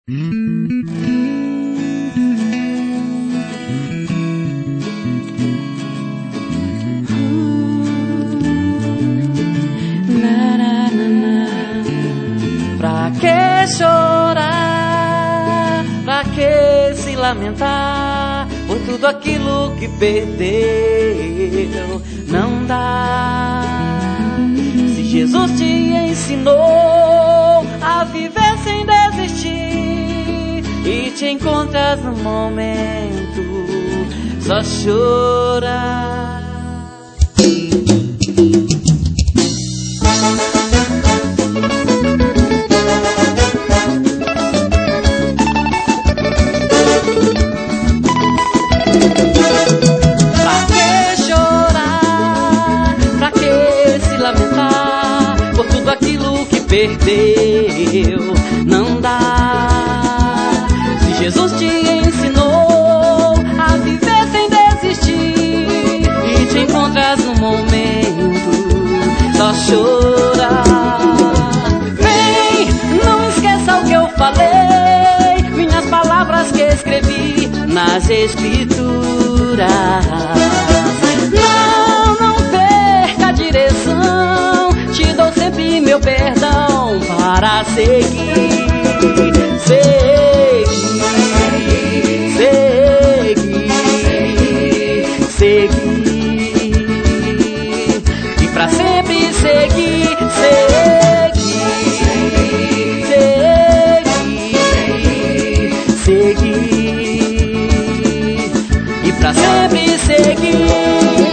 Pra que chorar? Pra que se lamentar por tudo aquilo que perdeu? Não dá. Se Jesus te ensinou a viver sem desistir e te encontras no momento, só chorar. Perdeu, não dá. Se Jesus te ensinou a viver sem desistir e te encontras no momento, só chorar. Vem, não esqueça o que eu falei, minhas palavras que escrevi nas escrituras. Não perca a direção, te dou sempre meu perdão para seguir, seguir, seguir, seguir, e pra sempre seguir, seguir, seguir, seguir, e pra sempre seguir.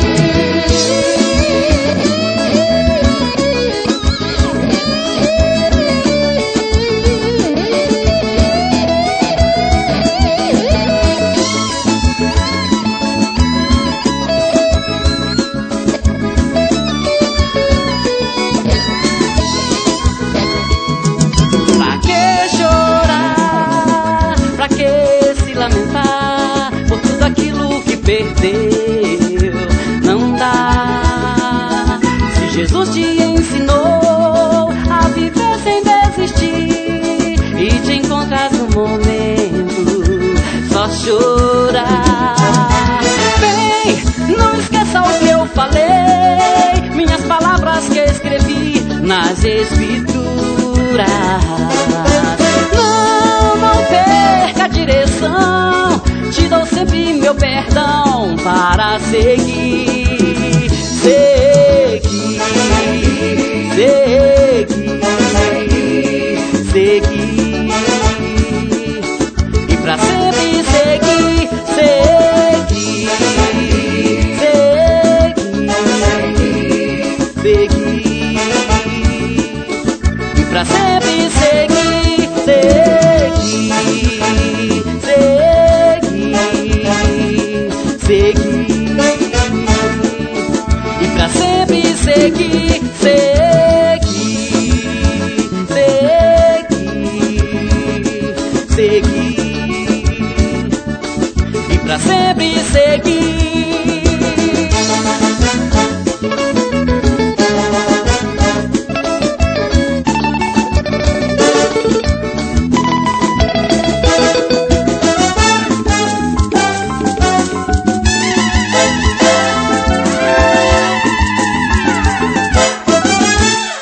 Perdeu, não dá. Se Jesus te ensinou a viver sem desistir e te encontras no momento, só chorar. Bem, não esqueça o que eu falei, minhas palavras que escrevi nas escrituras. Não perca a direção, te dou sempre meu perdão para seguir, seguir, seguir, seguir, e pra sempre seguir, seguir, seguir, seguir, e pra sempre seguir, seguir, seguir, e pra sempre seguir, seguir, seguir, seguir, e pra sempre seguir.